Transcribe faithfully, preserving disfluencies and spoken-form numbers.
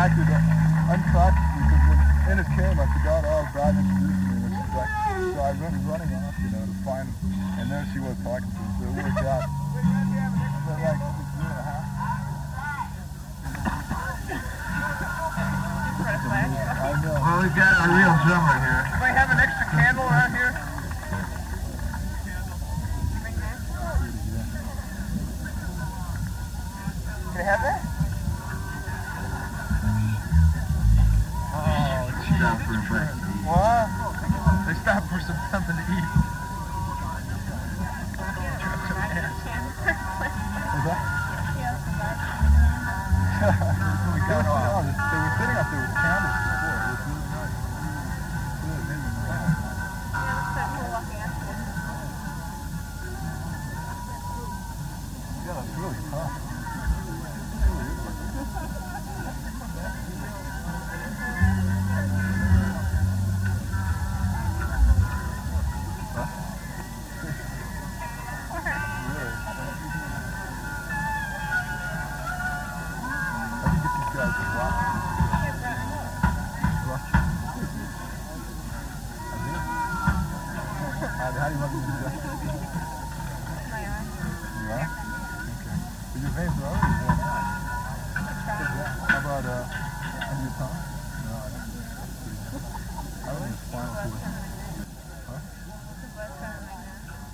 acted unconsciously because when Ennis came, I forgot all about introducing me. And she's like, so I went running off, you know, to find him. And there she was talking to him, so it worked out. But like, it was two and a half. I know. Well, we've got a real drummer here. Anybody have an extra candle around here? Can I have that? Oh, geez. Stop for a bite. What? They stopped for some something to eat. Is that? we got off. They were sitting up there with candles before. It was really nice. Really made me mad. Yeah, that's really tough. How do you want me to do that? My arm. You are? Okay. But your veins are already worn out. How about uh, under your tongue?